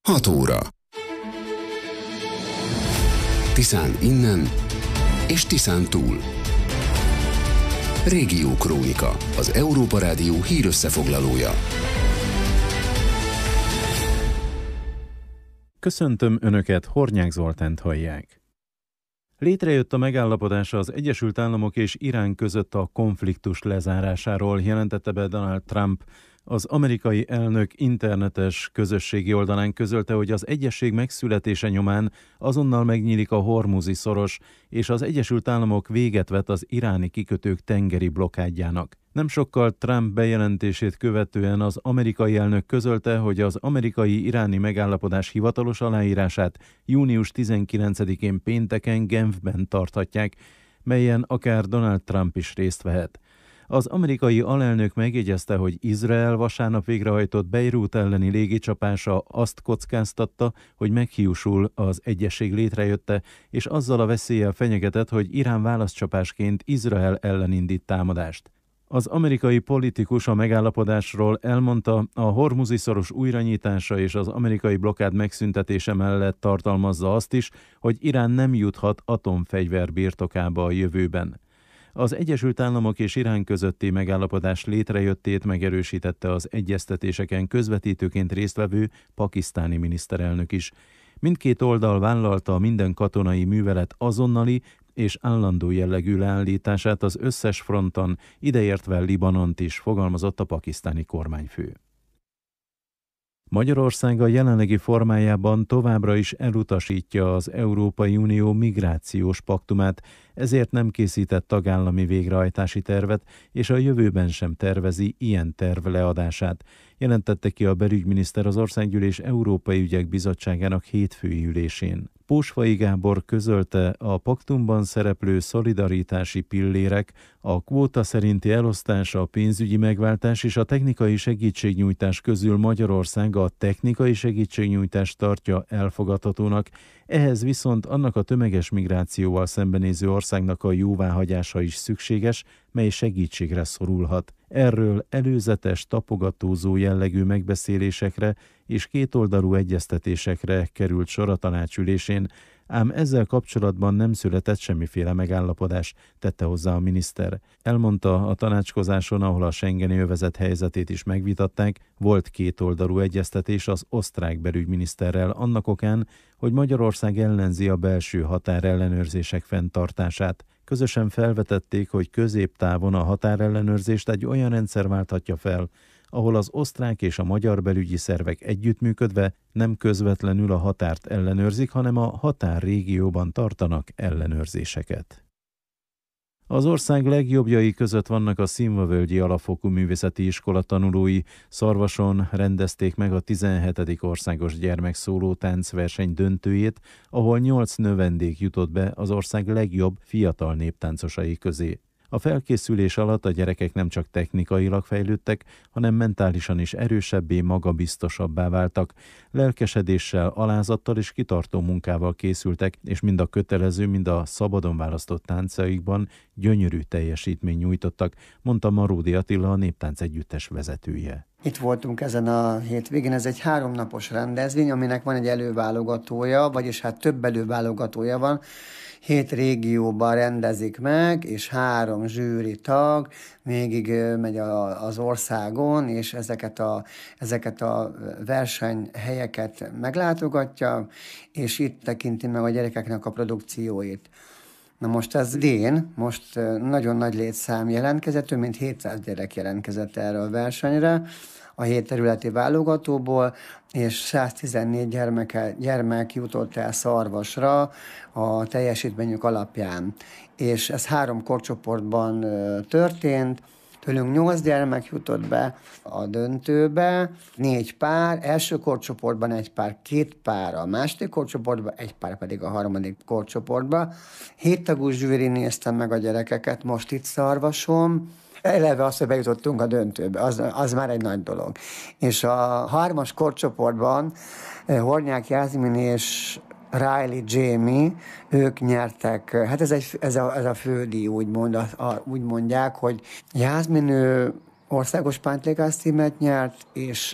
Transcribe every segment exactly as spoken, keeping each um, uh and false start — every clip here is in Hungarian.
hat óra. Tiszán innen és Tiszán túl. Régiókrónika, az Európa Rádió hírösszefoglalója. Köszöntöm Önöket, Hornyák Zoltánt hallják. Létrejött a megállapodás az Egyesült Államok és Irán között a konfliktus lezárásáról, jelentette be Donald Trump. Az amerikai elnök internetes közösségi oldalán közölte, hogy az egyezség megszületése nyomán azonnal megnyílik a Hormuzi szoros, és az Egyesült Államok véget vet az iráni kikötők tengeri blokkádjának. Nem sokkal Trump bejelentését követően az amerikai elnök közölte, hogy az amerikai-iráni megállapodás hivatalos aláírását június tizenkilencedikén pénteken Genfben tarthatják, melyen akár Donald Trump is részt vehet. Az amerikai alelnök megjegyezte, hogy Izrael vasárnap végrehajtott Beirut elleni légicsapása azt kockáztatta, hogy meghiúsul az egyezség létrejötte, és azzal a veszéllyel fenyegetett, hogy Irán válaszcsapásként Izrael ellen indít támadást. Az amerikai politikus a megállapodásról elmondta, a Hormuzi szoros újranyitása és az amerikai blokkád megszüntetése mellett tartalmazza azt is, hogy Irán nem juthat atomfegyver birtokába a jövőben. Az Egyesült Államok és Irán közötti megállapodás létrejöttét megerősítette az egyeztetéseken közvetítőként résztvevő pakisztáni miniszterelnök is. Mindkét oldal vállalta minden katonai művelet azonnali és állandó jellegű leállítását az összes fronton, ideértve Libanont is, fogalmazott a pakisztáni kormányfő. Magyarország a jelenlegi formájában továbbra is elutasítja az Európai Unió migrációs paktumát, ezért nem készített tagállami végrehajtási tervet, és a jövőben sem tervezi ilyen terv leadását, jelentette ki a belügyminiszter az Országgyűlés Európai Ügyek Bizottságának hétfői ülésén. Pósfai Gábor közölte, a paktumban szereplő szolidaritási pillérek, a kvóta szerinti elosztás, a pénzügyi megváltás és a technikai segítségnyújtás közül Magyarország a technikai segítségnyújtást tartja elfogadhatónak, ehhez viszont annak a tömeges migrációval szembenéző országnak a jóváhagyása is szükséges, mely segítségre szorulhat. Erről előzetes, tapogatózó jellegű megbeszélésekre és kétoldalú egyeztetésekre került sor a tanácsülésén, ám ezzel kapcsolatban nem született semmiféle megállapodás, tette hozzá a miniszter. Elmondta, a tanácskozáson, ahol a schengeni övezet helyzetét is megvitatták, volt kétoldalú egyeztetés az osztrák belügyminiszterrel annak okán, hogy Magyarország ellenzi a belső határellenőrzések fenntartását. Közösen felvetették, hogy középtávon a határellenőrzést egy olyan rendszer válthatja fel, ahol az osztrák és a magyar belügyi szervek együttműködve nem közvetlenül a határt ellenőrzik, hanem a határrégióban tartanak ellenőrzéseket. Az ország legjobbjai között vannak a Szilvavölgyi Alapfokú Művészeti Iskola tanulói. Szarvason rendezték meg a tizenhetedik országos gyermekszóló táncverseny döntőjét, ahol nyolc növendék jutott be az ország legjobb fiatal néptáncosai közé. A felkészülés alatt a gyerekek nem csak technikailag fejlődtek, hanem mentálisan is erősebbé, magabiztosabbá váltak. Lelkesedéssel, alázattal és kitartó munkával készültek, és mind a kötelező, mind a szabadon választott táncaikban gyönyörű teljesítményt nyújtottak, mondta Maródi Attila, a néptánc együttes vezetője. Itt voltunk ezen a hétvégén, ez egy háromnapos rendezvény, aminek van egy előválogatója, vagyis hát több előválogatója van. Hét régióban rendezik meg, és három zsűri tag végig megy a, az országon, és ezeket a, ezeket a versenyhelyeket meglátogatja, és itt tekinti meg a gyerekeknek a produkcióit. Na most ez idén, most nagyon nagy létszám jelentkezett, több mint hétszáz gyerek jelentkezett erre a versenyre, a hét területi válogatóból, és száztizennégy gyermeke, gyermek jutott el Szarvasra a teljesítményük alapján. És ez három korcsoportban történt, tőlünk nyolc gyermek jutott be a döntőbe, négy pár, első korcsoportban egy pár, két pár a második korcsoportban, egy pár pedig a harmadik korcsoportban. Hét tagú zsűri nézte meg a gyerekeket most itt Szarvason. Eleve azt, hogy bejutottunk a döntőbe, az, az már egy nagy dolog. És a harmas korcsoportban Hornyák Jászmin és Riley Jamie, ők nyertek, hát ez, egy, ez, a, ez a fődíj, úgymond, a, a, úgy mondják, hogy Jászmin ő országos pántlékász címet nyert, és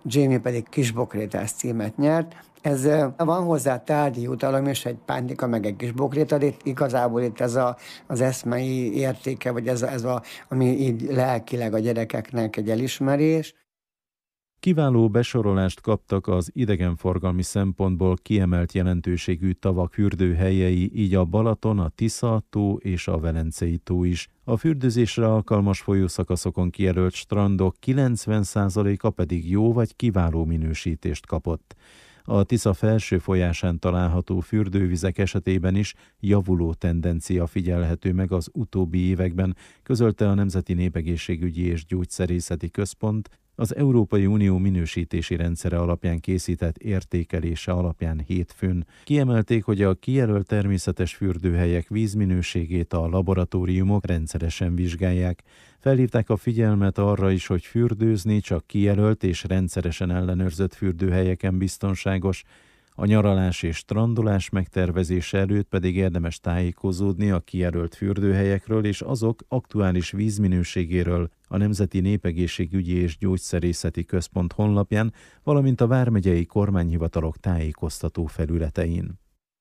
Jamie pedig kisbokrétás címet nyert. Ez van hozzá tárgyi utalom, és egy pánika, meg egy kis bokréta, de itt igazából itt ez a, az eszmei értéke, vagy ez, a, ez a, ami így lelkileg a gyerekeknek egy elismerés. Kiváló besorolást kaptak az idegenforgalmi szempontból kiemelt jelentőségű tavak fürdőhelyei, így a Balaton, a Tisza-tó és a Velencei tó is. A fürdőzésre alkalmas folyószakaszokon kijelölt strandok kilencven százaléka pedig jó vagy kiváló minősítést kapott. A Tisza felső folyásán található fürdővizek esetében is javuló tendencia figyelhető meg az utóbbi években, közölte a Nemzeti Népegészségügyi és Gyógyszerészeti Központ, az Európai Unió minősítési rendszere alapján készített értékelése alapján hétfőn. Kiemelték, hogy a kijelölt természetes fürdőhelyek vízminőségét a laboratóriumok rendszeresen vizsgálják. Felhívták a figyelmet arra is, hogy fürdőzni csak kijelölt és rendszeresen ellenőrzött fürdőhelyeken biztonságos. A nyaralás és strandolás megtervezése előtt pedig érdemes tájékozódni a kijelölt fürdőhelyekről és azok aktuális vízminőségéről a Nemzeti Népegészségügyi és Gyógyszerészeti Központ honlapján, valamint a vármegyei kormányhivatalok tájékoztató felületein.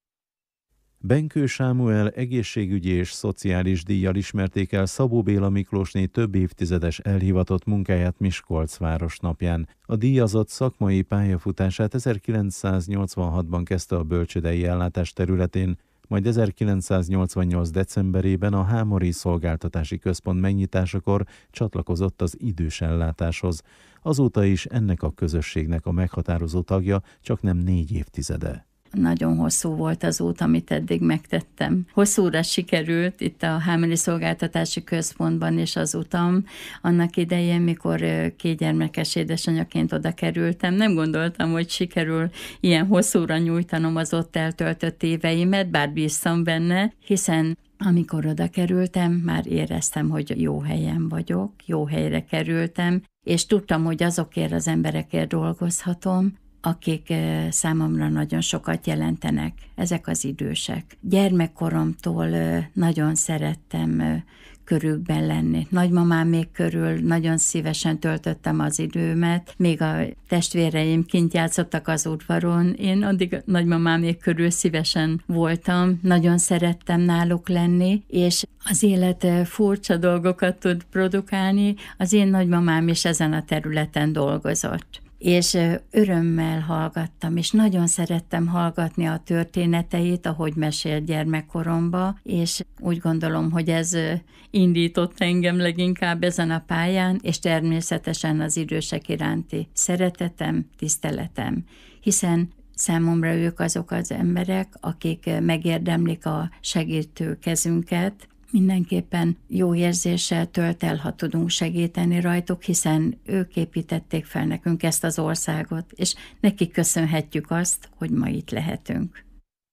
Benkő Sámuel egészségügyi és szociális díjjal ismerték el Szabó Béla Miklósné több évtizedes elhivatott munkáját Miskolc városnapján. A díjazott szakmai pályafutását ezerkilencszáznyolcvanhatban kezdte a bölcsődei ellátás területén, majd ezerkilencszáznyolcvannyolc decemberében a Hámori Szolgáltatási Központ megnyitásakor csatlakozott az idős ellátáshoz. Azóta is ennek a közösségnek a meghatározó tagja, csak nem négy évtizede. Nagyon hosszú volt az út, amit eddig megtettem. Hosszúra sikerült itt a Hámori Szolgáltatási Központban is az utam. Annak idején, mikor kétgyermekes édesanyaként oda kerültem, nem gondoltam, hogy sikerül ilyen hosszúra nyújtanom az ott eltöltött éveimet, bár bíztam benne, hiszen amikor oda kerültem, már éreztem, hogy jó helyen vagyok, jó helyre kerültem, és tudtam, hogy azokért az emberekért dolgozhatom, akik számomra nagyon sokat jelentenek, ezek az idősek. Gyermekkoromtól nagyon szerettem körükben lenni. Nagymamám még körül nagyon szívesen töltöttem az időmet, még a testvéreim kint játszottak az udvaron, én addig nagymamám még körül szívesen voltam, nagyon szerettem náluk lenni, és az élet furcsa dolgokat tud produkálni, az én nagymamám is ezen a területen dolgozott. És örömmel hallgattam, és nagyon szerettem hallgatni a történeteit, ahogy mesélt gyermekkoromba, és úgy gondolom, hogy ez indított engem leginkább ezen a pályán, és természetesen az idősek iránti szeretetem, tiszteletem, hiszen számomra ők azok az emberek, akik megérdemlik a segítő kezünket. Mindenképpen jó érzéssel tölt el, ha tudunk segíteni rajtuk, hiszen ők építették fel nekünk ezt az országot, és nekik köszönhetjük azt, hogy ma itt lehetünk.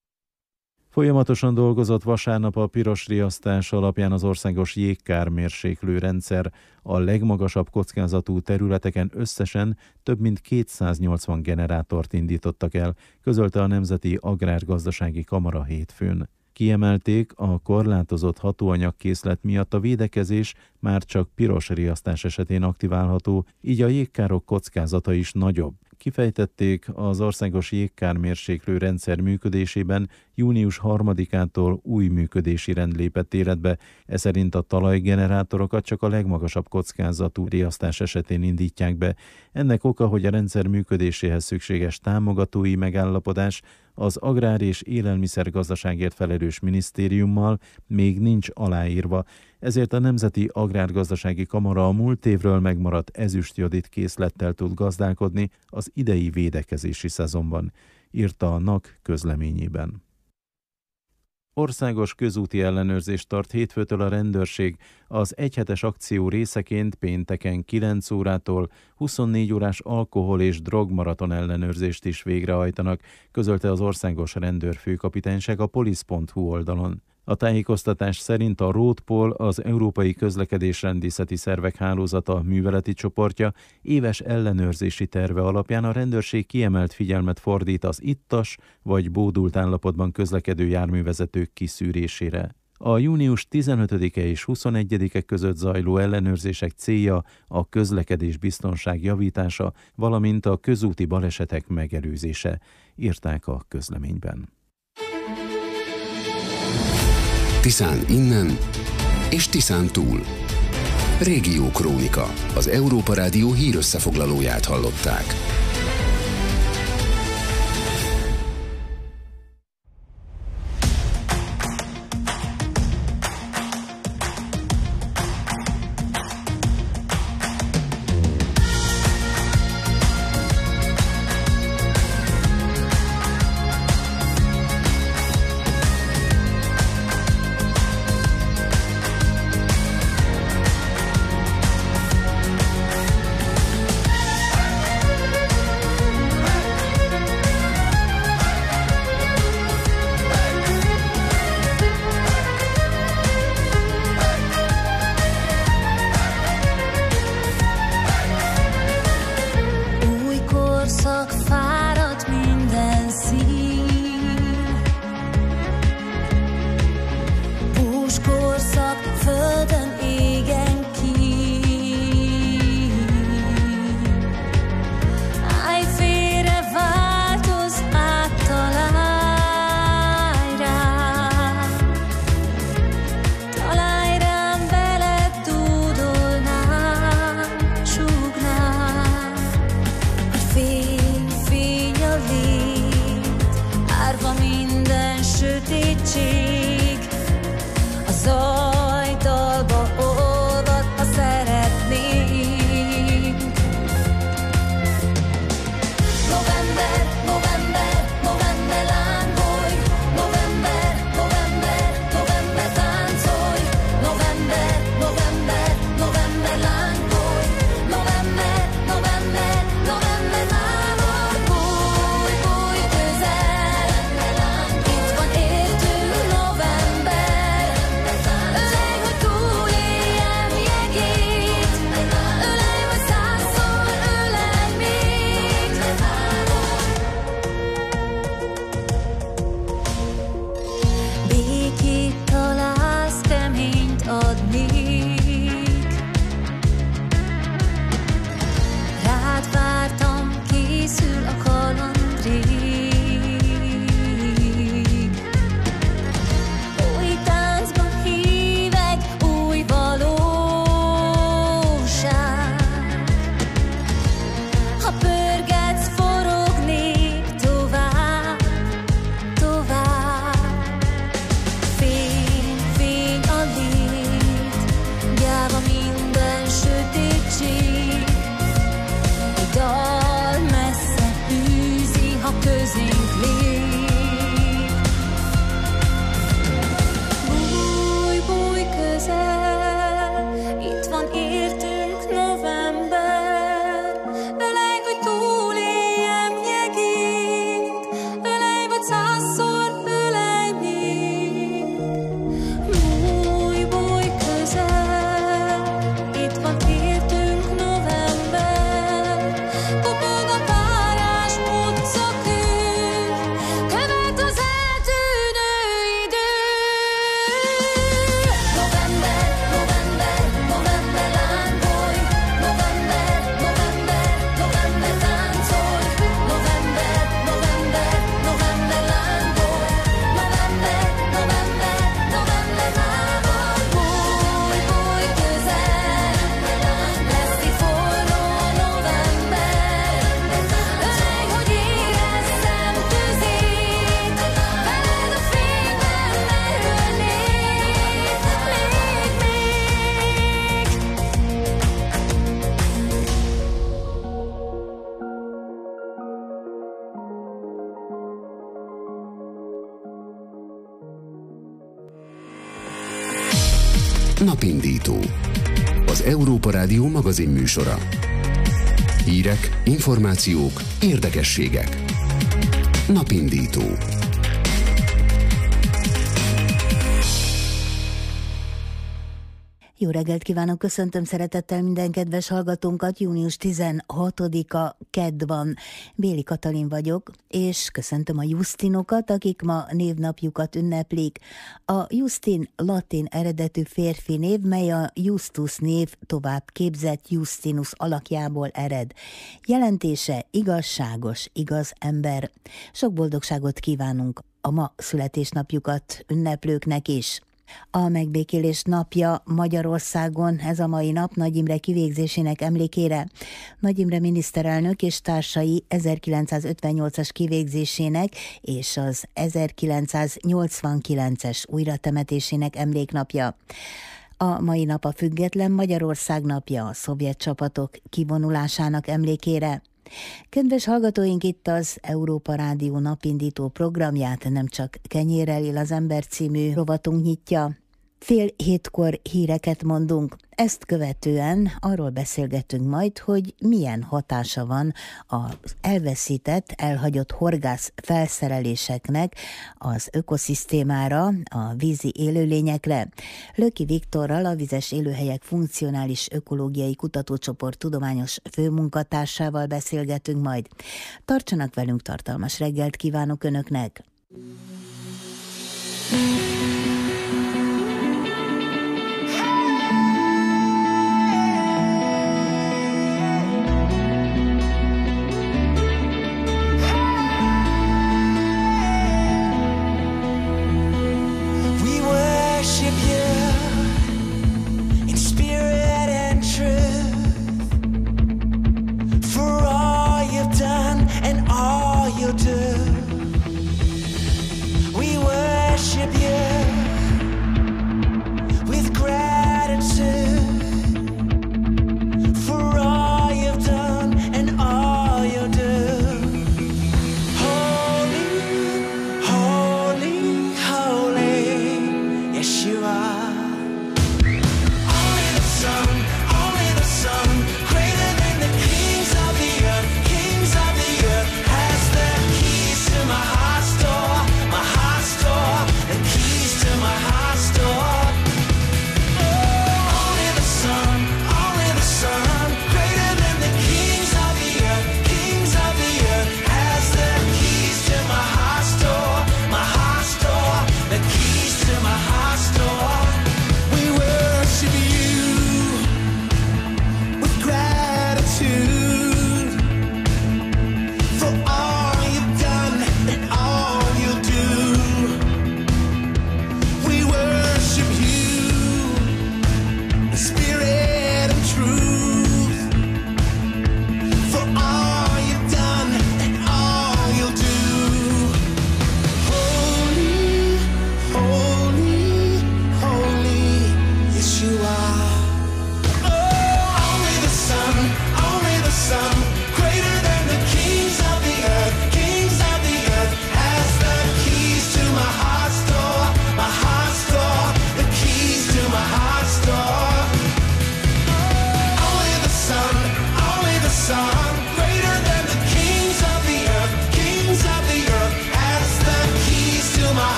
Folyamatosan dolgozott vasárnap a piros riasztás alapján az országos jégkármérséklő rendszer. A legmagasabb kockázatú területeken összesen több mint kétszáznyolcvan generátort indítottak el, közölte a Nemzeti Agrárgazdasági Kamara hétfőn. Kiemelték, a korlátozott hatóanyagkészlet miatt a védekezés már csak piros riasztás esetén aktiválható, így a jégkárok kockázata is nagyobb. Kifejtették, az országos jégkármérséklő rendszer működésében június harmadikától új működési rend lépett életbe, ez szerint a talajgenerátorokat csak a legmagasabb kockázatú riasztás esetén indítják be. Ennek oka, hogy a rendszer működéséhez szükséges támogatói megállapodás az Agrár- és Élelmiszergazdaságért felelős minisztériummal még nincs aláírva, ezért a Nemzeti Agrárgazdasági Kamara a múlt évről megmaradt ezüstjodit készlettel tud gazdálkodni az idei védekezési szezonban, írta a NAK közleményében. Országos közúti ellenőrzést tart hétfőtől a rendőrség. Az egyhetes akció részeként pénteken kilenc órától huszonnégy órás alkohol- és drogmaraton ellenőrzést is végrehajtanak, közölte az országos rendőrfőkapitányság a polisz pont hu oldalon. A tájékoztatás szerint a Roadpol, az Európai Közlekedésrendészeti Szervek Hálózata műveleti csoportja éves ellenőrzési terve alapján a rendőrség kiemelt figyelmet fordít az ittas vagy bódult állapotban közlekedő járművezetők kiszűrésére. A június tizenötödike és huszonegyedike között zajló ellenőrzések célja a közlekedés biztonság javítása, valamint a közúti balesetek megelőzése, írták a közleményben. Tiszán innen és Tiszán túl. Régiókrónika, az Európa Rádió hírösszefoglalóját hallották. Napindító. Az Európa Rádió magazin műsora. Hírek, információk, érdekességek. Napindító. Jó reggelt kívánok, köszöntöm szeretettel minden kedves hallgatónkat. június tizenhatodika kedd van. Béli Katalin vagyok, és köszöntöm a Justinokat, akik ma névnapjukat ünneplik. A Justin latin eredetű férfi név, mely a Justus név tovább képzett Justinus alakjából ered. Jelentése igazságos, igaz ember. Sok boldogságot kívánunk a ma születésnapjukat ünneplőknek is. A megbékélés napja Magyarországon, ez a mai nap Nagy Imre kivégzésének emlékére. Nagy Imre miniszterelnök és társai ezerkilencszázötvennyolcas kivégzésének és az ezerkilencszáznyolcvankilences újratemetésének emléknapja. A mai nap a független Magyarország napja, a szovjet csapatok kivonulásának emlékére. Kedves hallgatóink, itt az Európa Rádió napindító programját nem csak Kenyérrel él az ember című rovatunk nyitja. Fél hétkor híreket mondunk, ezt követően arról beszélgetünk majd, hogy milyen hatása van az elveszített, elhagyott horgász felszereléseknek az ökoszisztémára, a vízi élőlényekre. Löki Viktorral, a Vizes Élőhelyek Funkcionális Ökológiai Kutatócsoport tudományos főmunkatársával beszélgetünk majd. Tartsanak velünk, tartalmas reggelt kívánok Önöknek! We worship you.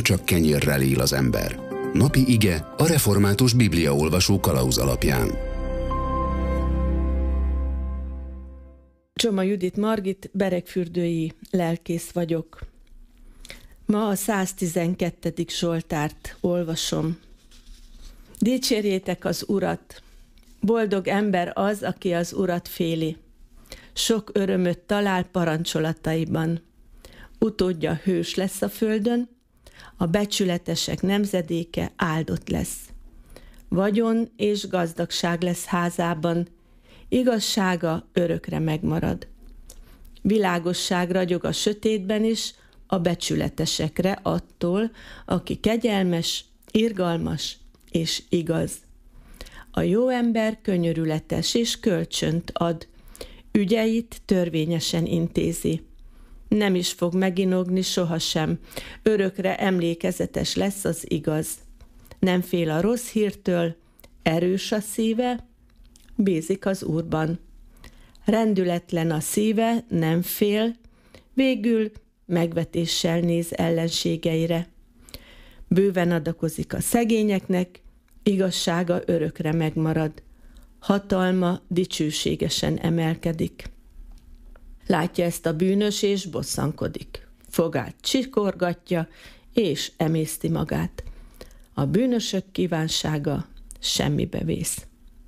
csak kenyérrel él az ember. Napi ige a református bibliaolvasó kalauz alapján. Csoma Judit Margit, beregfürdői lelkész vagyok. Ma a száztizenkettedik Zsoltárt olvasom. Dicsérjétek az Urat! Boldog ember az, aki az Urat féli. Sok örömöt talál parancsolataiban. Utódja hős lesz a földön, a becsületesek nemzedéke áldott lesz. Vagyon és gazdagság lesz házában, igazsága örökre megmarad. Világosság ragyog a sötétben is, a becsületesekre attól, aki kegyelmes, irgalmas és igaz. A jó ember könyörületes és kölcsönt ad, ügyeit törvényesen intézi. Nem is fog meginogni sohasem, örökre emlékezetes lesz az igaz. Nem fél a rossz hírtől, erős a szíve, bízik az Úrban. Rendületlen a szíve, nem fél, végül megvetéssel néz ellenségeire. Bőven adakozik a szegényeknek, igazsága örökre megmarad. Hatalma dicsőségesen emelkedik. Látja ezt a bűnös, és bosszankodik. Fogát csikorgatja, és emészti magát. A bűnösök kívánsága semmibe vész.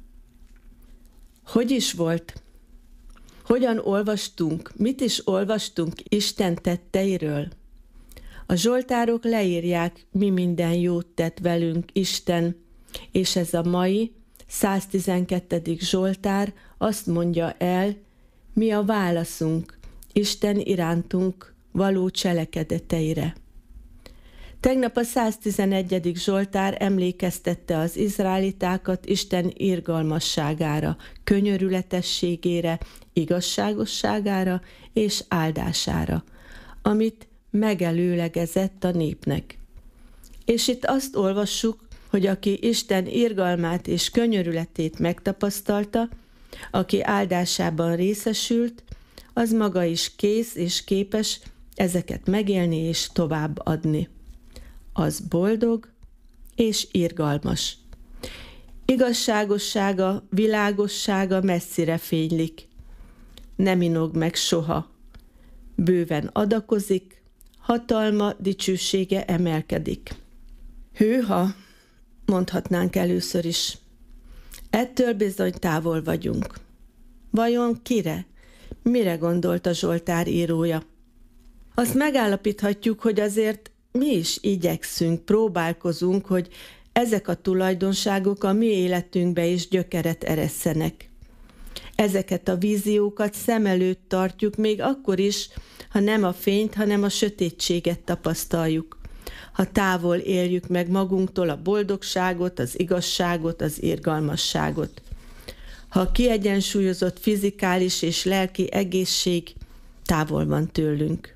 Hogy is volt? Hogyan olvastunk, mit is olvastunk Isten tetteiről? A zsoltárok leírják, mi minden jót tett velünk Isten, és ez a mai száztizenkettedik Zsoltár azt mondja el, mi a válaszunk Isten irántunk való cselekedeteire. Tegnap a száztizenegyedik Zsoltár emlékeztette az izraelitákat Isten irgalmasságára, könyörületességére, igazságosságára és áldására, amit megelőlegezett a népnek. És itt azt olvassuk, hogy aki Isten irgalmát és könyörületét megtapasztalta, aki áldásában részesült, az maga is kész és képes ezeket megélni és továbbadni. Az boldog és irgalmas. Igazságossága, világossága messzire fénylik. Nem inog meg soha. Bőven adakozik, hatalma, dicsősége emelkedik. Hűha, mondhatnánk először is. Ettől bizony távol vagyunk. Vajon kire? Mire gondolt a Zsoltár írója? Azt megállapíthatjuk, hogy azért mi is igyekszünk, próbálkozunk, hogy ezek a tulajdonságok a mi életünkbe is gyökeret eresszenek. Ezeket a víziókat szem előtt tartjuk még akkor is, ha nem a fényt, hanem a sötétséget tapasztaljuk. Ha távol éljük meg magunktól a boldogságot, az igazságot, az irgalmasságot. Ha a kiegyensúlyozott fizikális és lelki egészség távol van tőlünk.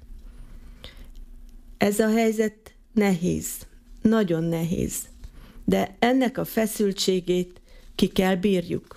Ez a helyzet nehéz, nagyon nehéz, de ennek a feszültségét ki kell bírjuk.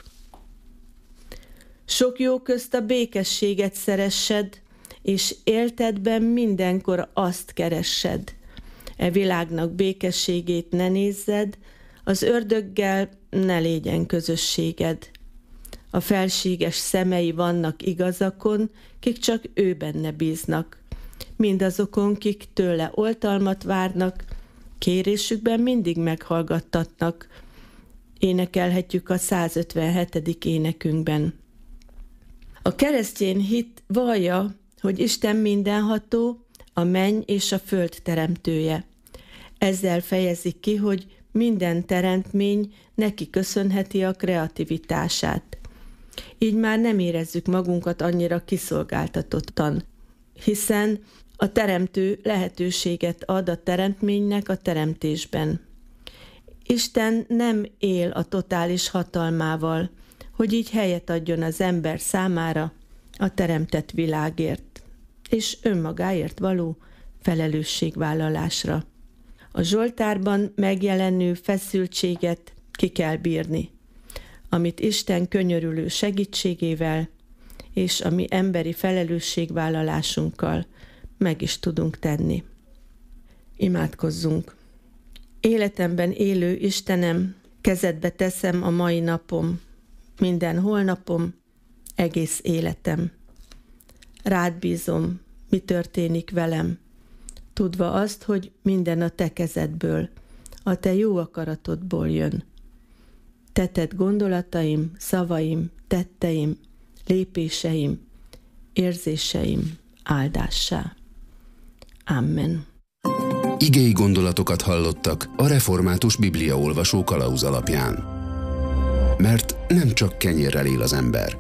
Sok jó közt a békességet szeressed, és éltedben mindenkor azt keressed. E világnak békességét ne nézzed, az ördöggel ne légyen közösséged. A felséges szemei vannak igazakon, kik csak ő benne bíznak. Mindazokon, kik tőle oltalmat várnak, kérésükben mindig meghallgattatnak. Énekelhetjük a százötvenhetedik énekünkben. A keresztény hit vallja, hogy Isten mindenható, a menny és a föld teremtője. Ezzel fejezik ki, hogy minden teremtmény neki köszönheti a kreativitását. Így már nem érezzük magunkat annyira kiszolgáltatottan, hiszen a teremtő lehetőséget ad a teremtménynek a teremtésben. Isten nem él a totális hatalmával, hogy így helyet adjon az ember számára a teremtett világért, és önmagáért való felelősségvállalásra. A Zsoltárban megjelenő feszültséget ki kell bírni, amit Isten könyörülő segítségével és a mi emberi felelősségvállalásunkkal meg is tudunk tenni. Imádkozzunk. Életemben élő Istenem, kezedbe teszem a mai napom, minden holnapom, egész életem. Rád bízom, mi történik velem, tudva azt, hogy minden a te kezedből, a te jó akaratodból jön. Te tett gondolataim, szavaim, tetteim, lépéseim, érzéseim áldássá. Amen. Igei gondolatokat hallottak a Református Bibliaolvasó kalauz alapján. Mert nem csak kenyérrel él az ember.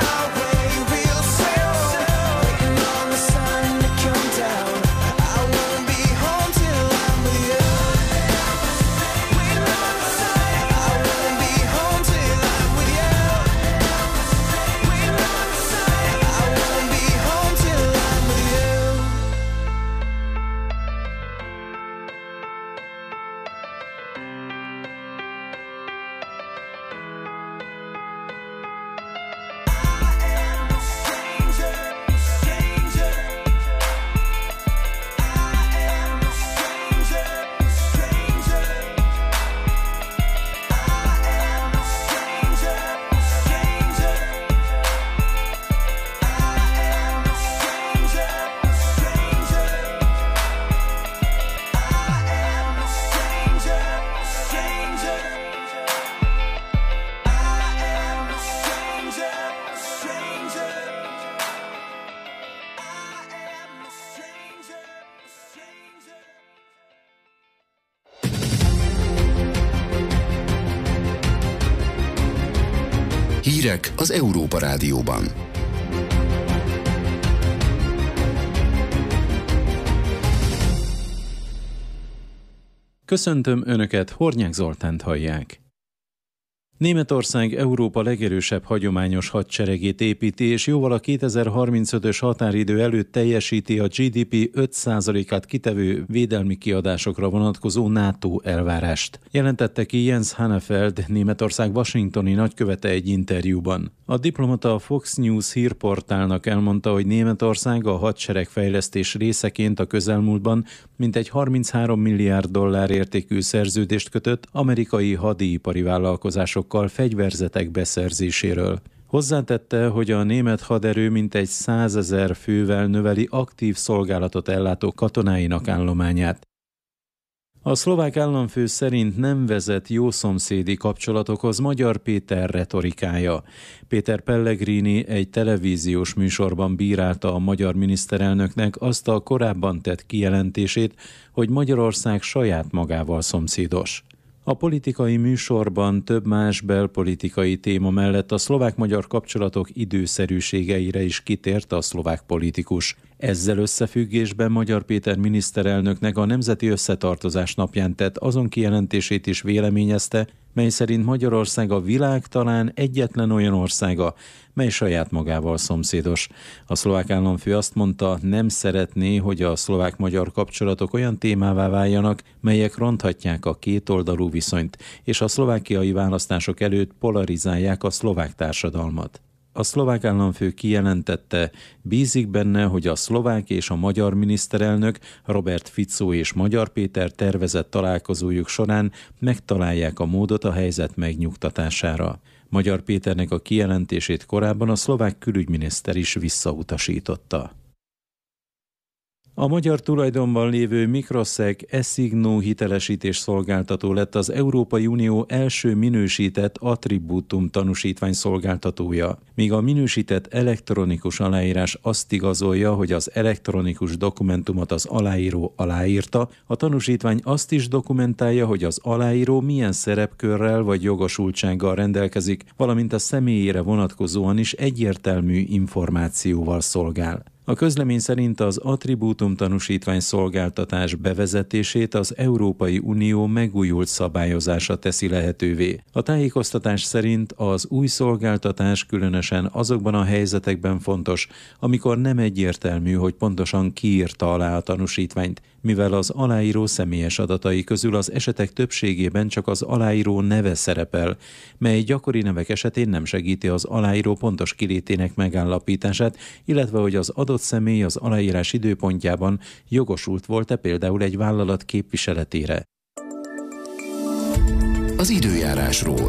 I Hírek az Európa Rádióban. Köszöntöm Önöket, Hornyák Zoltánt hallják. Németország Európa legerősebb hagyományos hadseregét építi, és jóval a kétezer-harmincötös határidő előtt teljesíti a gé dé pé öt százalékát kitevő védelmi kiadásokra vonatkozó NATO elvárást. Jelentette ki Jens Hannefeld, Németország washingtoni nagykövete egy interjúban. A diplomata a Fox News hírportálnak elmondta, hogy Németország a hadseregfejlesztés részeként a közelmúltban mintegy harminchárom milliárd dollár értékű szerződést kötött amerikai hadipari vállalkozásokkal fegyverzetek beszerzéséről. Hozzátette, hogy a német haderő mintegy százezer fővel növeli aktív szolgálatot ellátó katonáinak állományát. A szlovák államfő szerint nem vezet jószomszédi kapcsolatokhoz Magyar Péter retorikája. Péter Pellegrini egy televíziós műsorban bírálta a magyar miniszterelnöknek azt a korábban tett kijelentését, hogy Magyarország saját magával szomszédos. A politikai műsorban több más belpolitikai téma mellett a szlovák-magyar kapcsolatok időszerűségeire is kitért a szlovák politikus. Ezzel összefüggésben Magyar Péter miniszterelnöknek a Nemzeti Összetartozás napján tett azon kijelentését is véleményezte, mely szerint Magyarország a világ talán egyetlen olyan országa, mely saját magával szomszédos. A szlovák államfő azt mondta, nem szeretné, hogy a szlovák-magyar kapcsolatok olyan témává váljanak, melyek ronthatják a kétoldalú viszonyt, és a szlovákiai választások előtt polarizálják a szlovák társadalmat. A szlovák államfő kijelentette, bízik benne, hogy a szlovák és a magyar miniszterelnök, Robert Fico és Magyar Péter tervezett találkozójuk során megtalálják a módot a helyzet megnyugtatására. Magyar Péternek a kijelentését korábban a szlovák külügyminiszter is visszautasította. A magyar tulajdonban lévő Microsec eSignó hitelesítés szolgáltató lett az Európai Unió első minősített attribútum tanúsítvány szolgáltatója, míg a minősített elektronikus aláírás azt igazolja, hogy az elektronikus dokumentumot az aláíró aláírta, a tanúsítvány azt is dokumentálja, hogy az aláíró milyen szerepkörrel vagy jogosultsággal rendelkezik, valamint a személyére vonatkozóan is egyértelmű információval szolgál. A közlemény szerint az attribútum tanúsítvány szolgáltatás bevezetését az Európai Unió megújult szabályozása teszi lehetővé. A tájékoztatás szerint az új szolgáltatás különösen azokban a helyzetekben fontos, amikor nem egyértelmű, hogy pontosan ki írta alá a tanúsítványt, mivel az aláíró személyes adatai közül az esetek többségében csak az aláíró neve szerepel, mely gyakori nevek esetén nem segíti az aláíró pontos kilétének megállapítását, illetve hogy az adott személy az aláírás időpontjában jogosult volt-e például egy vállalat képviseletére. Az időjárásról.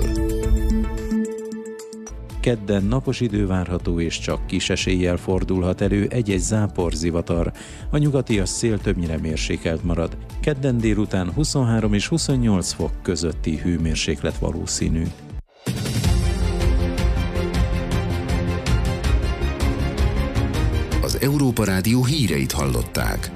Kedden napos idő várható, és csak kis eséllyel fordulhat elő egy-egy záporzivatar. A nyugatias szél többnyire mérsékelt marad. Kedden délután huszonhárom és huszonnyolc fok közötti hőmérséklet valószínű. Az Európa Rádió híreit hallották.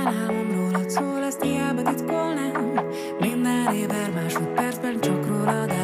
Minden éber másodpercben csak rólad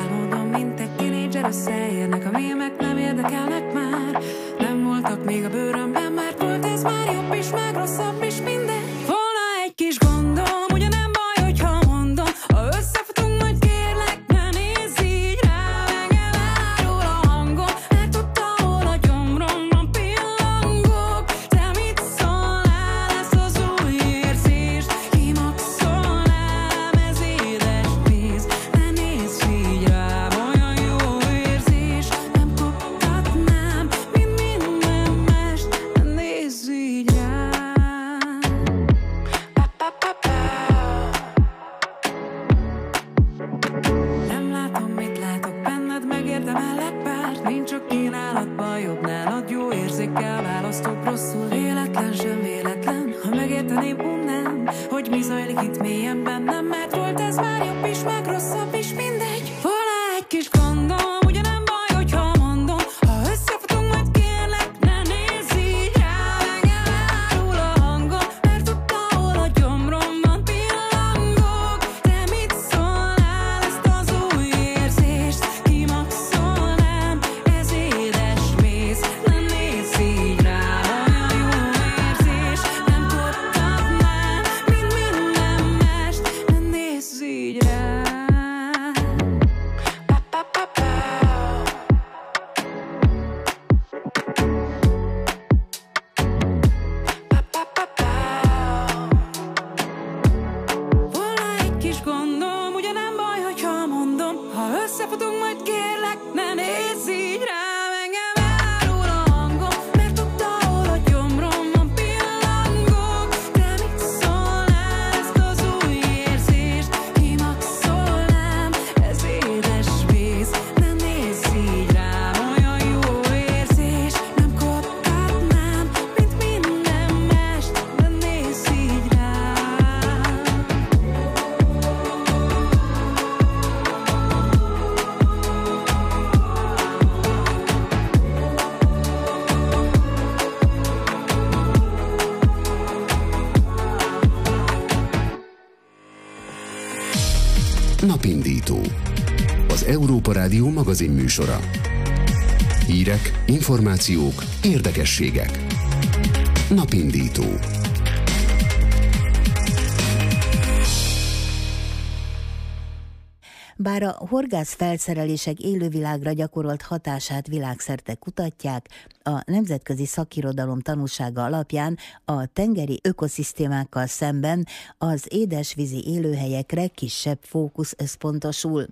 jó nem, hogy mi zajlik itt mélyen bennem, mert volt ez már jobb is, meg rosszabb is, mindegy. Van egy kis gondom, ugye nem baj, hogyha mondom, ha összefutunk, majd kérlek, ne nézz így rám, engem elárul a hangom, mert tudta, hol a gyomromban pillangok. Te mit szólnál, ezt az új érzést kimaxolnám, ez édes méz, ne nézz így rám, olyan jó érzés, nem koptatnám, mint minden mást, ne nézz így rám. Volna egy kis gondom, ugye nem baj, hogyha mondom, ha összefutunk, majd kérlek, ne nézz így rám, engem elárul a hangom, mert tudta, hol a gyomromban pillangok. Te mit szólnál, ezt az új érzést kimaxolnám, ez édes víz, ne nézz így rám, olyan jó érzés, nem koptatnám, mint minden mást, ne nézz így rám. Napindító. Az Európa Rádió magazin műsora. Hírek, információk, érdekességek. Napindító. Bár a horgász felszerelések élővilágra gyakorolt hatását világszerte kutatják, a nemzetközi szakirodalom tanúsága alapján a tengeri ökoszisztémákkal szemben az édesvízi élőhelyekre kisebb fókusz összpontosul.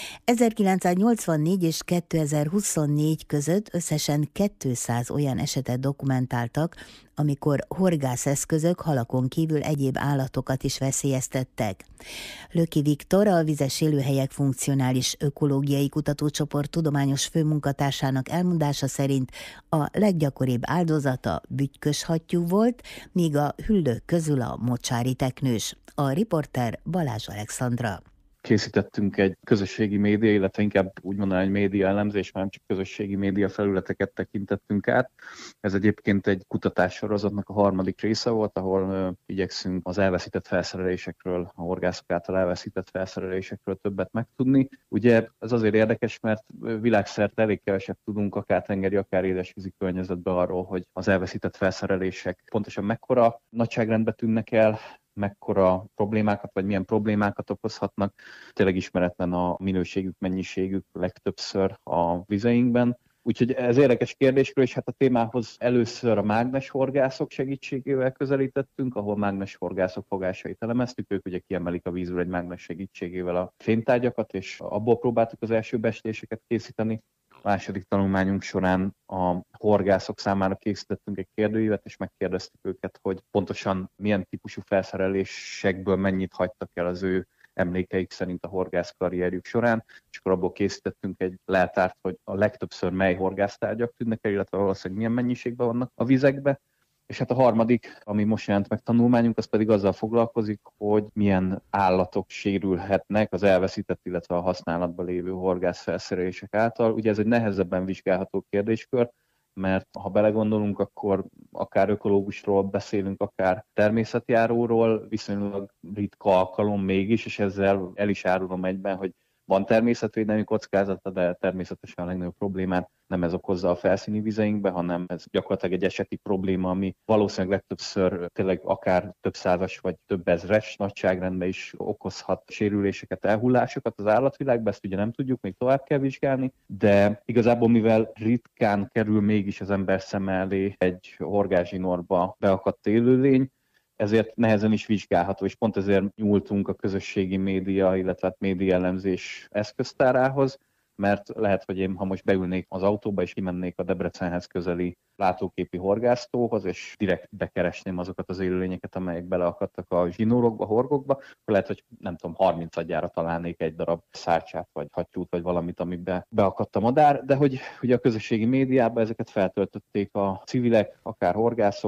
ezerkilencszáznyolcvannégy és kétezer-huszonnégy között összesen kétszáz olyan esetet dokumentáltak, amikor horgászeszközök halakon kívül egyéb állatokat is veszélyeztettek. Löki Viktor, a vizes élőhelyek funkcionális ökológiai kutatócsoport tudományos főmunkatársának elmondása szerint a leggyakoribb áldozata bütykös hattyú volt, míg a hüllők közül a mocsári teknős. A riporter Balázs Alexandra. Készítettünk egy közösségi média, illetve inkább úgy mondanám, egy média elemzés, már nem csak közösségi média felületeket tekintettünk át. Ez egyébként egy kutatássorozatnak a harmadik része volt, ahol uh, igyekszünk az elveszített felszerelésekről, a horgászok által elveszített felszerelésekről többet megtudni. Ugye ez azért érdekes, mert világszerte elég keveset tudunk, akár tengeri, akár édesvízi környezetben arról, hogy az elveszített felszerelések pontosan mekkora nagyságrendbe tűnnek el, mekkora problémákat, vagy milyen problémákat okozhatnak. Tényleg ismeretlen a minőségük, mennyiségük legtöbbször a vizeinkben. Úgyhogy ez érdekes kérdéskör, és hát a témához először a mágneshorgászok segítségével közelítettünk, ahol mágneshorgászok fogásait elemeztük. Ők ugye kiemelik a vízről egy mágnes segítségével a fénytárgyakat, és abból próbáltuk az első becsléseket készíteni. A második tanulmányunk során a horgászok számára készítettünk egy kérdőívet, és megkérdeztük őket, hogy pontosan milyen típusú felszerelésekből mennyit hagytak el az ő emlékeik szerint a horgász karrierjük során, és akkor abból készítettünk egy leltárt, hogy a legtöbbször mely horgásztárgyak tűnnek el, illetve valószínűleg milyen mennyiségben vannak a vizekbe. És hát a harmadik, ami most jelent meg tanulmányunk, az pedig azzal foglalkozik, hogy milyen állatok sérülhetnek az elveszített, illetve a használatban lévő horgászfelszerelések által. Ugye ez egy nehezebben vizsgálható kérdéskör, mert ha belegondolunk, akkor akár ökológusról beszélünk, akár természetjáróról, viszonylag ritka alkalom mégis, és ezzel el is árulom egyben, hogy van természetvédelmi kockázata, de természetesen a legnagyobb problémát nem ez okozza a felszíni vizeinkbe, hanem ez gyakorlatilag egy eseti probléma, ami valószínűleg legtöbbször tényleg akár több százas vagy több ezres nagyságrendben is okozhat sérüléseket, elhullásokat az állatvilágban, ezt ugye nem tudjuk, még tovább kell vizsgálni, de igazából mivel ritkán kerül mégis az ember szeme elé egy horgászzsinórba beakadt élőlény, ezért nehezen is vizsgálható, és pont ezért nyúltunk a közösségi média, illetve média elemzés eszköztárához, mert lehet, hogy én, ha most beülnék az autóba, és kimennék a Debrecenhez közeli látóképi horgásztóhoz, és direkt bekeresném azokat az élőlényeket, amelyek beleakadtak a zsinórokba, horgokba, akkor lehet, hogy nem tudom, harmincadjára találnék egy darab szárcsát, vagy hattyút, vagy valamit, amiben beakadt a madár, de hogy ugye a közösségi médiában ezeket feltöltötték a civilek, akár horgászok,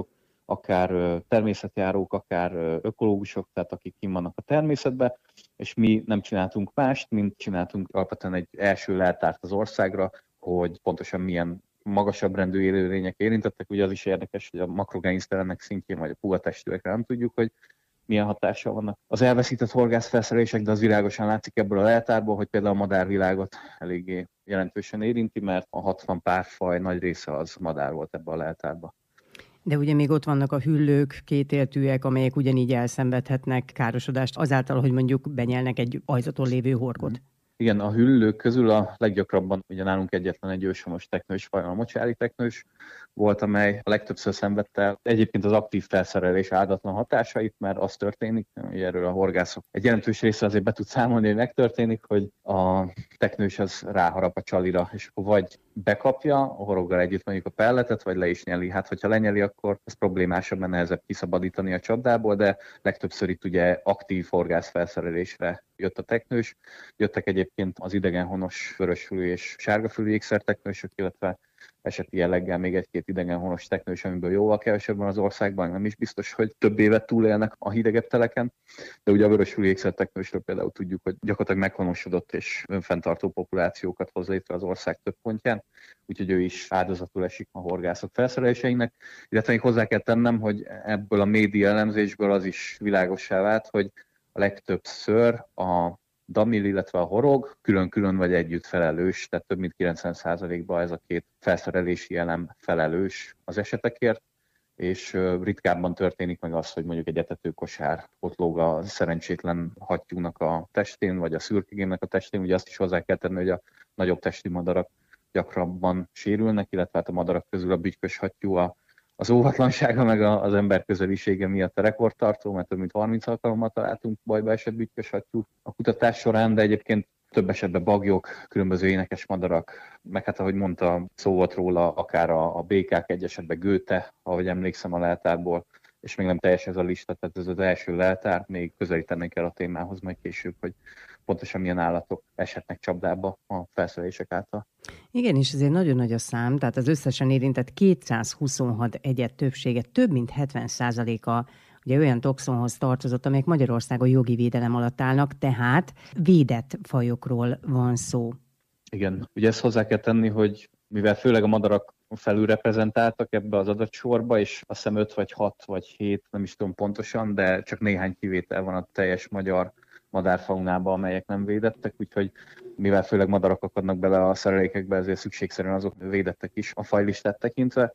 akár természetjárók, akár ökológusok, tehát akik kint vannak a természetben, és mi nem csináltunk mást, mint csináltunk alapvetően egy első leltárt az országra, hogy pontosan milyen magasabb rendű élőlények érintettek. Ugye az is érdekes, hogy a makrogenisztelenek szintjén, vagy a puhatestűekre nem tudjuk, hogy milyen hatással vannak az elveszített horgászfelszerelések, de az világosan látszik ebből a leltárból, hogy például a madárvilágot eléggé jelentősen érinti, mert a hatvan párfaj nagy része az madár volt ebbe a leltárba. De ugye még ott vannak a hüllők, kétéltűek, amelyek ugyanígy elszenvedhetnek károsodást azáltal, hogy mondjuk benyelnek egy ajzaton lévő horgot. Igen, a hüllők közül a leggyakrabban ugye nálunk egyetlen egy őshonos teknős faj, a mocsári teknős volt, amely a legtöbbször szenvedte el egyébként az aktív felszerelés áldatlan hatásait, mert az történik, hogy erről a horgászok egy jelentős része azért be tud számolni, hogy megtörténik, hogy a teknős az ráharap a csalira, és akkor vagy bekapja a horoggal együtt mondjuk a pelletet, vagy le is nyeli. Hát, hogyha lenyeli, akkor ez problémásabb, mert nehezebb kiszabadítani a csapdából, de legtöbbször itt ugye aktív horgászfelszerelésre jött a teknős. Jöttek egyébként az idegenhonos vörösfülű és sárgafülű ékszerteknősök, illetve eseti jelleggel még egy-két idegenhonos teknős, amiből jóval kevesebb van az országban, nem is biztos, hogy több évet túlélnek a hidegebb teleken, de ugye a vörösfülű ékszerteknősről például tudjuk, hogy gyakorlatilag meghonosodott és önfenntartó populációkat hoz létre az ország több pontján, úgyhogy ő is áldozatul esik a horgászok felszereléseinek, illetve még hozzá kell tennem, hogy ebből a média elemzésből az is világossá vált, hogy a legtöbbször a damil, illetve a horog külön-külön vagy együtt felelős, tehát több mint kilencven százalékban ez a két felszerelési elem felelős az esetekért, és ritkábban történik meg az, hogy mondjuk egy etetőkosár ott lóg a szerencsétlen hattyúnak a testén, vagy a szürkegémnek a testén. Ugye azt is hozzá kell tenni, hogy a nagyobb testű madarak gyakrabban sérülnek, illetve hát a madarak közül a bütykös hattyú a az óvatlansága meg az ember közelisége miatt a rekordtartó, mert több mint harminc alkalommal találtunk bajba esett bütykös hattyú a kutatás során, de egyébként több esetben bagyok, különböző énekes madarak, meg hát ahogy mondta, szó volt róla, akár a, a békák, egy esetben Göte, ahogy emlékszem a leltárból, és még nem teljes ez a lista, tehát ez az első leltár, még közelítenénk el a témához majd később, hogy pontosan milyen állatok eshetnek csapdába a felszerelések által. Igen, és ezért nagyon nagy a szám, tehát az összesen érintett kétszázhuszonhat egyed többsége, több mint hetven százaléka ugye olyan toxonhoz tartozott, amelyek Magyarországon jogi védelem alatt állnak, tehát védett fajokról van szó. Igen, ugye ezt hozzá kell tenni, hogy mivel főleg a madarak felülreprezentáltak ebbe az adatsorba, és azt hiszem öt vagy hat vagy hét, nem is tudom pontosan, de csak néhány kivétel van a teljes magyar madárfaunában, amelyek nem védettek, úgyhogy mivel főleg madarak akadnak bele a szerelékekbe, ezért szükségszerűen azok védettek is a fajlistát tekintve.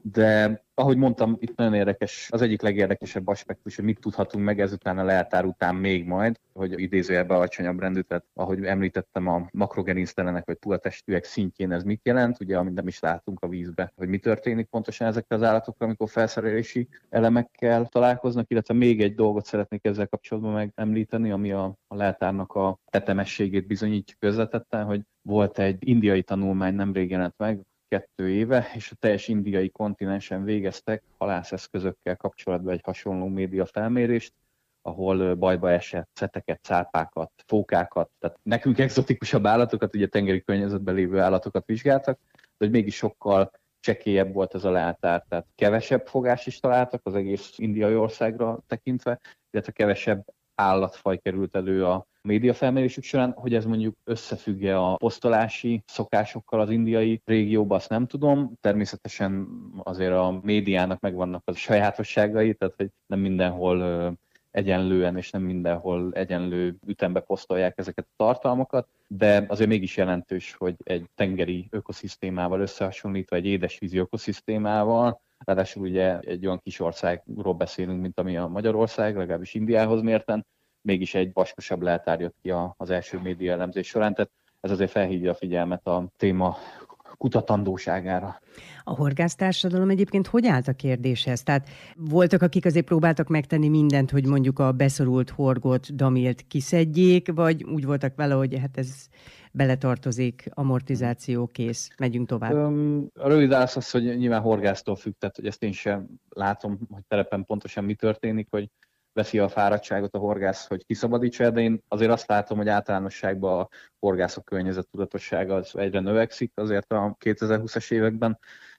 De ahogy mondtam, itt nagyon érdekes, az egyik legérdekesebb aspektus, hogy mit tudhatunk meg ezután a leltár után még majd, hogy idézőjelben alacsonyabb rendű, tehát ahogy említettem, a makrogenisztelenek vagy puhatestűek szintjén ez mit jelent, ugye amit nem is látunk a vízbe, hogy mi történik pontosan ezekkel az állatokkal, amikor felszerelési elemekkel találkoznak, illetve még egy dolgot szeretnék ezzel kapcsolatban megemlíteni, ami a, a leltárnak a tetemességét bizonyítja közvetetten, hogy volt egy indiai tanulmány, nemrég jelent meg, kettő éve, és a teljes indiai kontinensen végeztek halászeszközökkel kapcsolatban egy hasonló média felmérést, ahol bajba esett szeteket, cápákat, fókákat, tehát nekünk egzotikusabb állatokat, ugye tengeri környezetben lévő állatokat vizsgáltak, de hogy mégis sokkal csekélyebb volt ez a leltár, tehát kevesebb fogást is találtak az egész indiai országra tekintve, illetve kevesebb állatfaj került elő a médiafelmérésük során, hogy ez mondjuk összefügg-e a posztolási szokásokkal az indiai régióban, azt nem tudom. Természetesen azért a médiának megvannak a sajátosságai, tehát hogy nem mindenhol egyenlően és nem mindenhol egyenlő ütembe posztolják ezeket a tartalmakat, de azért mégis jelentős, hogy egy tengeri ökoszisztémával összehasonlítva, egy édesvízi ökoszisztémával, ráadásul ugye egy olyan kis országról beszélünk, mint ami a Magyarország, legalábbis Indiához mérten, mégis egy vaskosabb leltár jött ki az első média elemzés során, tehát ez azért felhívja a figyelmet a téma kutatandóságára. A horgásztársadalom egyébként hogy állt a kérdéshez? Tehát voltak, akik azért próbáltak megtenni mindent, hogy mondjuk a beszorult horgot, damilt kiszedjék, vagy úgy voltak vele, hogy hát ez beletartozik, amortizáció, kész, megyünk tovább? A rövid válasz az, hogy nyilván horgásztól függ, tehát hogy ezt én sem látom, hogy telepen pontosan mi történik, hogy veszi a fáradtságot a horgász, hogy kiszabadítsa, de én azért azt látom, hogy általánosságban a horgászok környezettudatossága az egyre növekszik azért a kétezer-húszas években,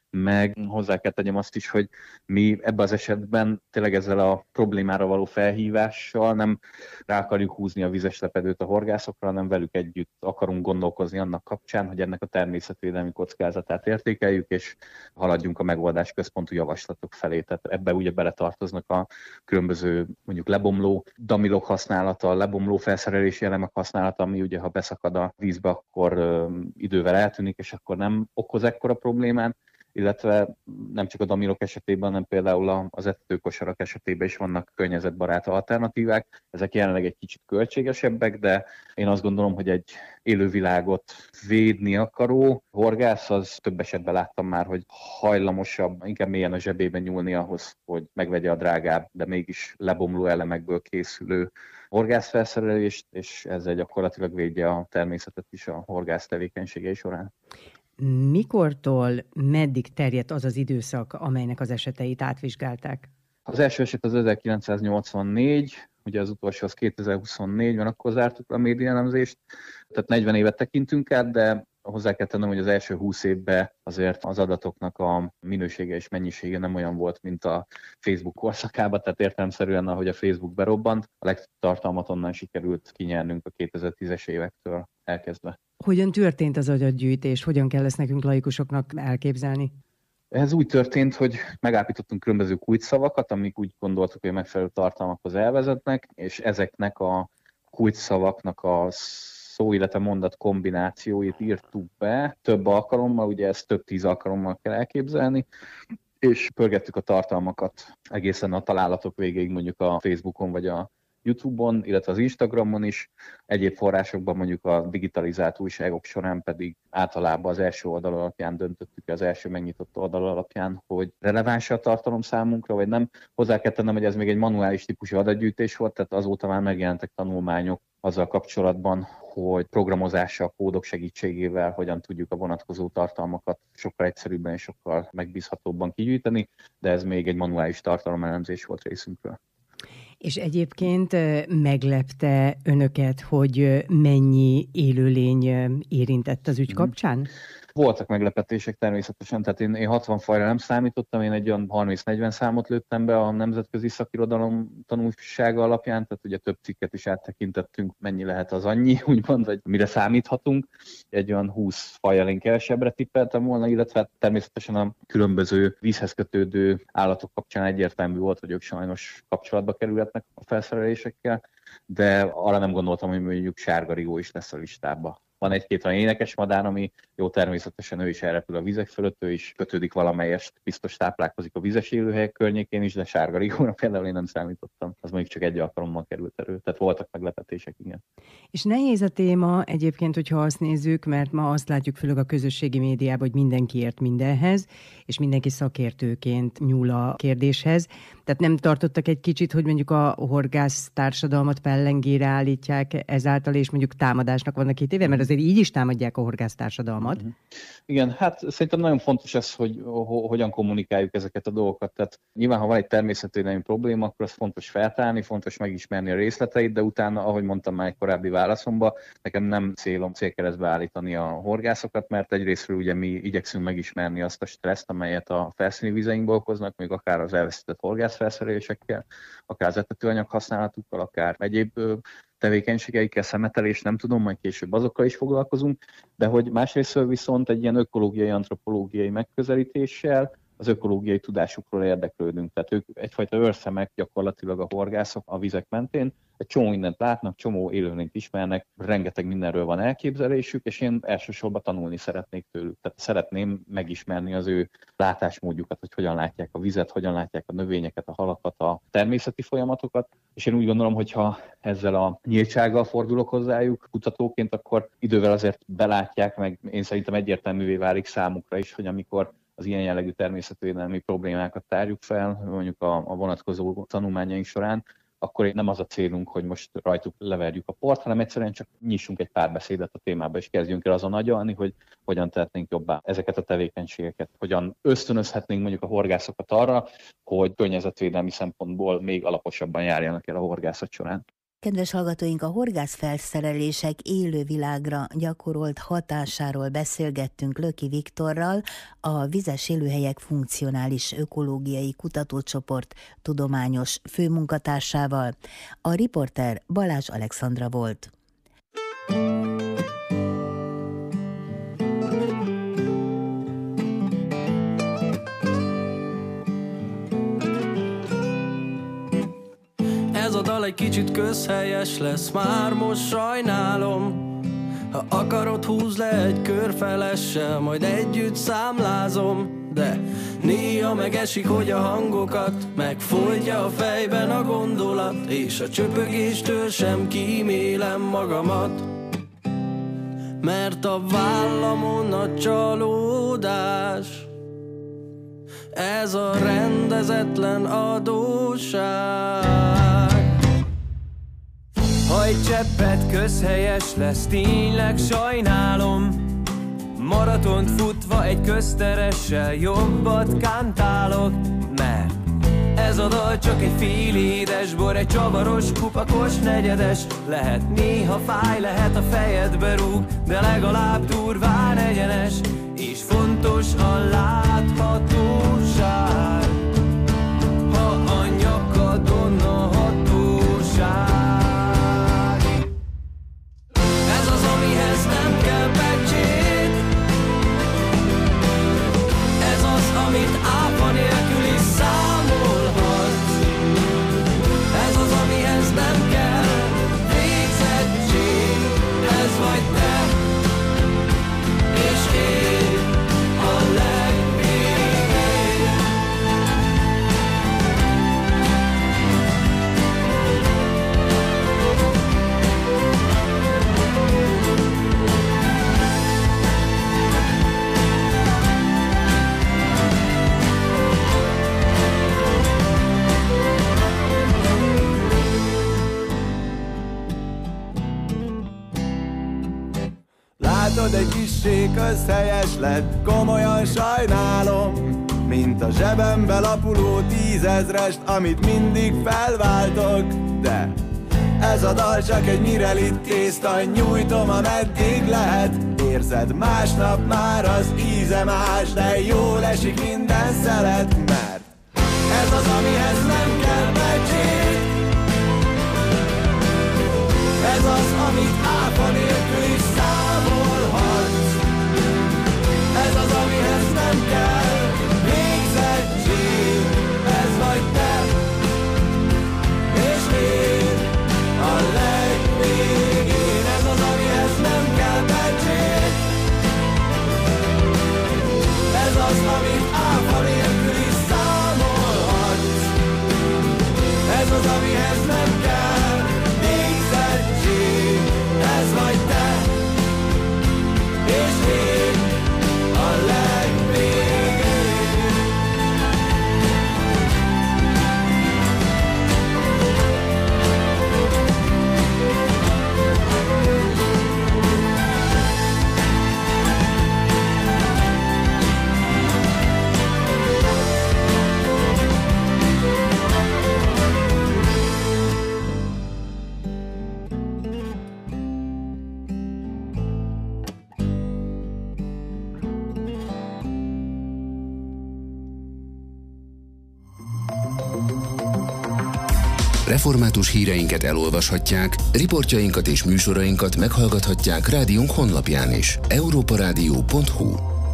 meg hozzá kell tegyem azt is, hogy mi ebben az esetben tényleg ezzel a problémára való felhívással nem rá akarjuk húzni a vizes lepedőt a horgászokra, hanem velük együtt akarunk gondolkozni annak kapcsán, hogy ennek a természetvédelmi kockázatát értékeljük, és haladjunk a megoldás központú javaslatok felé. Tehát ebbe ugye beletartoznak a különböző mondjuk lebomló damilok használata, lebomló felszerelési elemek használata, ami ugye ha beszakad a vízbe, akkor ö, idővel eltűnik, és akkor nem okoz ekkora problémát, illetve nem csak a damilok esetében, hanem például az etetőkosarak esetében is vannak környezetbarát alternatívák. Ezek jelenleg egy kicsit költségesebbek, de én azt gondolom, hogy egy élővilágot védni akaró horgász, az több esetben láttam már, hogy hajlamosabb, inkább mélyen a zsebében nyúlni ahhoz, hogy megvegye a drágább, de mégis lebomló elemekből készülő horgászfelszerelést, és ezzel gyakorlatilag védje a természetet is a horgász tevékenységei során. Mikortól meddig terjedt az az időszak, amelynek az eseteit átvizsgálták? Az első eset az ezerkilencszáznyolcvannégy, ugye az utolsó az kétezer-huszonnégyben, akkor zártuk a médiaelemzést, tehát negyven évet tekintünk át, de hozzá kell tennem, hogy az első húsz évben azért az adatoknak a minősége és mennyisége nem olyan volt, mint a Facebook korszakában, tehát értelemszerűen, ahogy a Facebook berobbant, a legtöbb tartalmat onnan sikerült kinyernünk a kétezer-tízes évektől elkezdve. Hogyan történt az adatgyűjtés? Hogyan kell ezt nekünk laikusoknak elképzelni? Ez úgy történt, hogy megállapítottunk különböző kulcsszavakat, amik úgy gondoltuk, hogy megfelelő tartalmakhoz elvezetnek, és ezeknek a kulcsszavaknak a szó, illetve mondat kombinációit írtuk be több alkalommal, ugye ezt több tíz alkalommal kell elképzelni, és pörgettük a tartalmakat egészen a találatok végéig, mondjuk a Facebookon vagy a YouTube-on, illetve az Instagramon is, egyéb forrásokban mondjuk a digitalizált újságok során pedig általában az első oldal alapján döntöttük, az első megnyitott oldal alapján, hogy releváns a tartalom számunkra, vagy nem. Hozzá kell tennem, hogy ez még egy manuális típusú adatgyűjtés volt, tehát azóta már megjelentek tanulmányok azzal kapcsolatban, hogy programozással, kódok segítségével hogyan tudjuk a vonatkozó tartalmakat sokkal egyszerűbben és sokkal megbízhatóbban kigyűjteni, de ez még egy manuális tartalomelemzés volt részünkről. És egyébként meglepte önöket, hogy mennyi élőlény érintett az ügy kapcsán? Voltak meglepetések természetesen, tehát én, én hatvan fajra nem számítottam, én egy olyan harminc-negyven számot lőttem be a nemzetközi szakirodalom tanulsága alapján, tehát ugye több cikket is áttekintettünk, mennyi lehet az annyi, úgymond, vagy mire számíthatunk. Egy olyan húsz fajjal én kevesebbre tippeltem volna, illetve természetesen a különböző vízhez kötődő állatok kapcsán egyértelmű volt, hogy ők sajnos kapcsolatba kerülhetnek a felszerelésekkel, de arra nem gondoltam, hogy mondjuk sárgarigó is lesz a listában. Van egy-két olyan énekes madár, ami jó, természetesen ő is elrepül a vizek fölött, ő is kötődik valamelyest, biztos táplálkozik a vizes élőhelyek környékén is, de sárgarigóra például én nem számítottam. Az mondjuk csak egy alkalommal került elő, tehát voltak meglepetések, igen. És nehéz a téma egyébként, hogyha azt nézzük, mert ma azt látjuk főleg a közösségi médiában, hogy mindenki ért mindenhez, és mindenki szakértőként nyúl a kérdéshez. Tehát nem tartottak egy kicsit, hogy mondjuk a horgász társadalmat pellengére állítják ezáltal, és mondjuk támadásnak vannak két éve, mert azért így is támadják a horgász társadalmat. Igen, hát szerintem nagyon fontos ez, hogy hogyan kommunikáljuk ezeket a dolgokat. Tehát nyilván, ha van egy természetvédelmi probléma, akkor az fontos feltárni, fontos megismerni a részleteit, de utána, ahogy mondtam már egy korábbi válaszomban, nekem nem célom célkeresztbe állítani a horgászokat, mert egyrésztről ugye mi igyekszünk megismerni azt a stresszt, amelyet a felszíni vizeinkból okoznak, még akár az elveszített horgászfelszerelésekkel, akár az etetőanyag használatukkal, akár egyéb tevékenységeikkel, szemetelés, nem tudom, majd később azokkal is foglalkozunk, de hogy másrészt viszont egy ilyen ökológiai, antropológiai megközelítéssel az ökológiai tudásukról érdeklődünk. Tehát ők egyfajta őrszemek gyakorlatilag a horgászok a vizek mentén, egy csomó mindent látnak, csomó élőlényt ismernek, rengeteg mindenről van elképzelésük, és én elsősorban tanulni szeretnék tőlük. Tehát szeretném megismerni az ő látásmódjukat, hogy hogyan látják a vizet, hogyan látják a növényeket, a halakat, a természeti folyamatokat, és én úgy gondolom, hogy ha ezzel a nyíltsággal fordulok hozzájuk kutatóként, akkor idővel azért belátják, meg én szerintem egyértelművé válik számukra is, hogy amikor az ilyen jellegű természetvédelmi problémákat tárjuk fel, mondjuk a, a vonatkozó tanulmányaink során, akkor nem az a célunk, hogy most rajtuk leverjük a port, hanem egyszerűen csak nyissunk egy párbeszédet a témába, és kezdjünk el azon agyalni, hogy hogyan tehetnénk jobbá ezeket a tevékenységeket, hogyan ösztönözhetnénk mondjuk a horgászokat arra, hogy környezetvédelmi szempontból még alaposabban járjanak el a horgászat során. Kedves hallgatóink, a horgászfelszerelések élővilágra gyakorolt hatásáról beszélgettünk Löki Viktorral, a Vizes Élőhelyek Funkcionális Ökológiai Kutatócsoport tudományos főmunkatársával. A riporter Balázs Alexandra volt. Ez a dal egy kicsit közhelyes lesz, már most sajnálom. Ha akarod, húzd le egy körfelessel, majd együtt számlázom. De néha megesik, hogy a hangokat megfojtja a fejben a gondolat, és a csöpögéstől sem kímélem magamat. Mert a vállamon a csalódás, ez a rendezetlen adósság. Ha egy cseppet közhelyes lesz, tényleg sajnálom. Maratont futva egy közteressel jobbat kántálok, mert ez a dal csak egy fél édes bor, egy csavaros, kupakos negyedes. Lehet néha fáj, lehet a fejedbe rúg, de legalább durván egyenes. És fontos a láthatóság, ha a nyakadon a hatóság. Ez az, amihez nem kell becsét, ez az, amit áfa nélkül is számolhatsz. Ez az, amihez nem kell végzettség, ez vagy te és én a legvégén. Látod, egy kissé közhelyes lett, komolyan sajnálom. Mint a zsebembe lapuló tízezrest, amit mindig felváltok. De ez a dal csak egy mirelit tészta, nyújtom, ameddig lehet. Érzed, másnap már az íze más, de jól esik minden szelet. Mert ez az, amihez nem kell becsét, ez az, amit áfa nélkül is számolhatsz. Ez az, amihez nem kell végzettség, ez vagy te és én a legvégén. Ez az, amihez nem kell becsét, ez az, amit áfa nélkül is számolhatsz. Ez az, amihez nem kell végzettség, ez vagy te és én a legvégén. Református híreinket elolvashatják, riportjainkat és műsorainkat meghallgathatják rádiónk honlapján is. európarádió pont hu.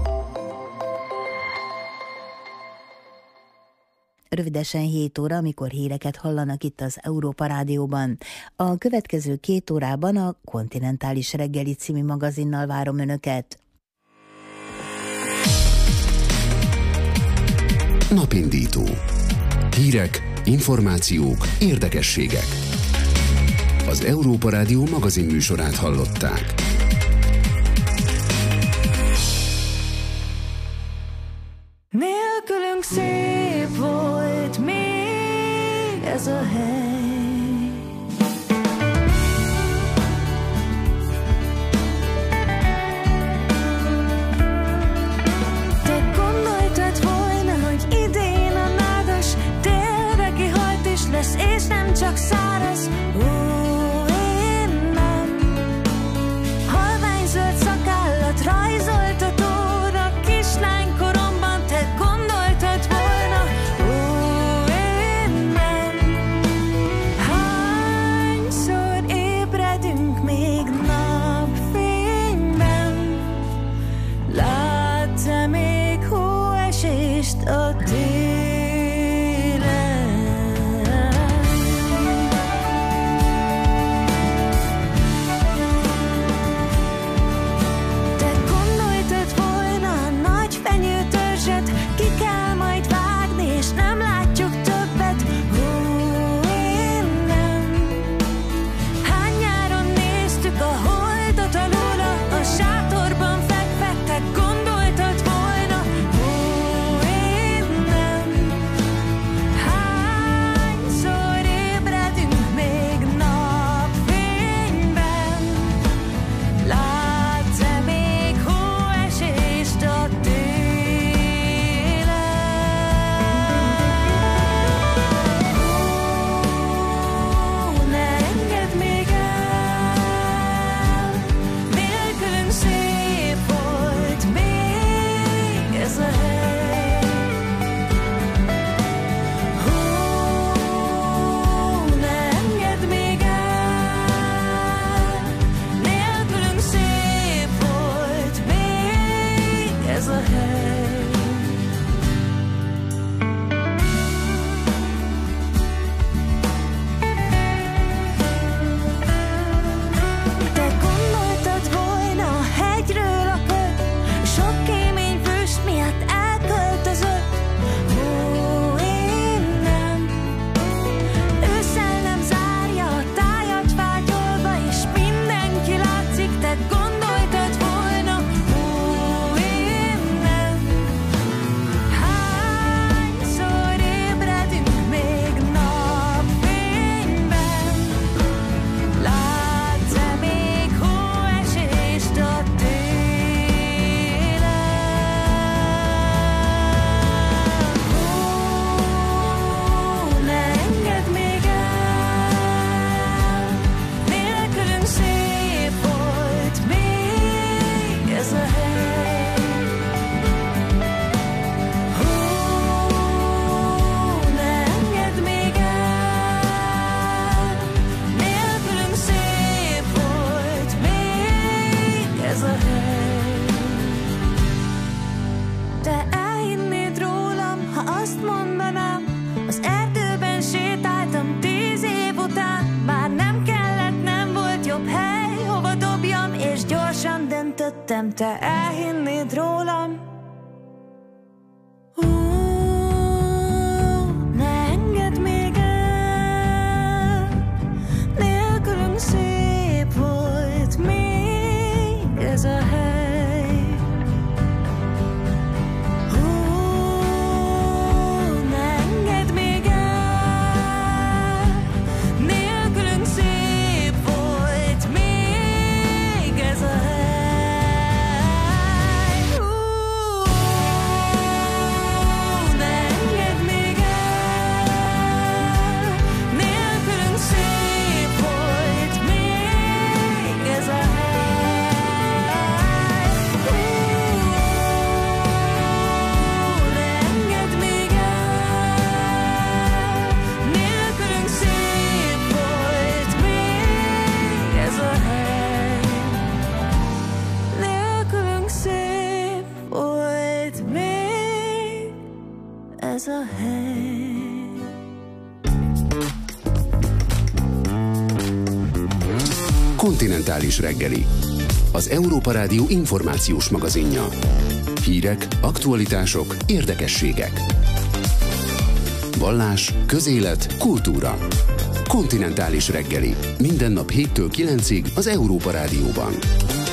Rövidesen hét óra, amikor híreket hallanak itt az Európa Rádióban. A következő két órában a Kontinentális reggeli című magazinnal várom Önöket. Napindító. Hírek, információk, érdekességek. Az Európa Rádió magazin műsorát hallották. Nélkülünk szép volt még ez a hely. Te gondoltad volna, hogy idén a nádas télre kihalt is lesz, és nem csak száraz. Ó, amit tettem, te elhinnéd rólam. Ú, ne engedd még el, nélkülünk szép volt még ez a hely. Ú, ne engedd még el, nélkülünk szép volt még ez a hely. Ez a hely. Kontinentális reggeli. Az Európa Rádió információs magazinja. Hírek, aktualitások, érdekességek. Vallás, közélet, kultúra. Kontinentális reggeli. Minden nap héttől kilencig az Európa Rádióban.